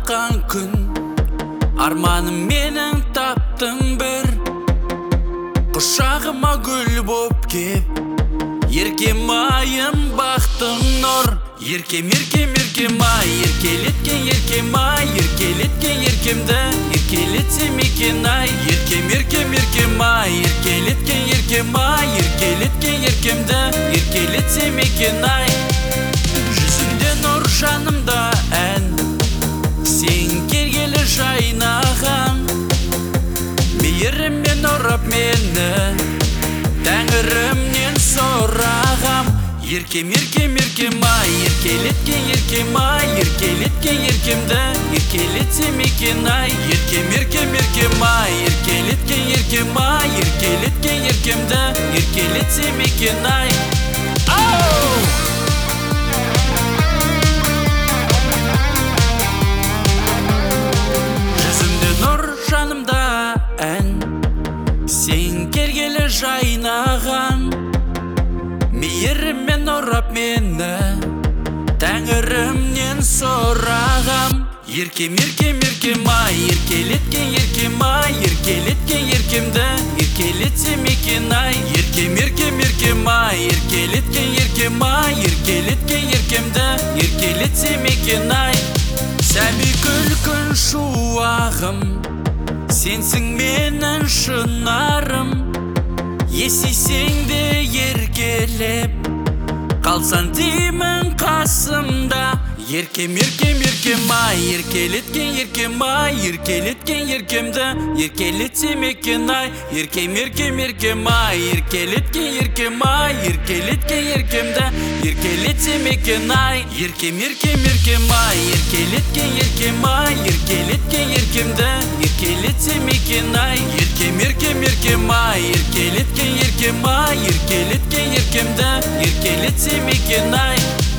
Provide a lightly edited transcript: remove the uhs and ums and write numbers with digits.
атқан күн, арманым менің таптың бір. Құшағыма гүл боп кеп, еркем айым бақтың нұр. Еркем, еркем, еркем ай, еркелеткен еркем ай, еркелеткен еркемді еркелетсем екен ай. Еркем, еркем, еркем ай, еркелеткен еркем ай, еркелеткен еркемді еркелетсем екен ай. Жүзіңде нұр, жанымда ән, сен келгелі жайнаған. Мейіріммен ұрып мені, тәңірімнен сұрағам. Еркем, еркем, еркем ай, еркелеткен еркем ай, еркелеткен еркемді еркелетсем екен ай. Еркем, еркем, еркем ай, еркелеткен еркем ай, еркелеткен еркемді еркелетсем екен ай. Жүзімде нұр, жанымда ән, сен келгелі жайнаған. Мейіріммен ұрап мені, тәңірімнен сұрағам. Еркем, еркем, еркем ай, еркелеткен еркем ай, еркелеткен еркемді еркелетсем екен ай. Еркем, еркем, еркем ай, еркелеткен еркем ай, еркелеткен еркемді еркелетсем екен ай. Сәби күлкін шуағым, сенсің менің шынарым. Есейсең де еркелеп, қалсан деймін қасымда. Еркем, еркем, еркем ай, еркелеткен еркем ай, еркелеткен еркемді еркелетсем екен ай. Еркем, еркем, еркем ай, еркелеткен еркем ай, еркелеткен еркемді еркелетсем екен ай. Еркем, еркем, еркем ай, еркелеткен еркем ай, еркелеткен еркемді еркелетсем екен ай. Еркем, еркем, еркем ай, еркелеткен еркем ай, еркелеткен еркемді еркелетсем екен ай.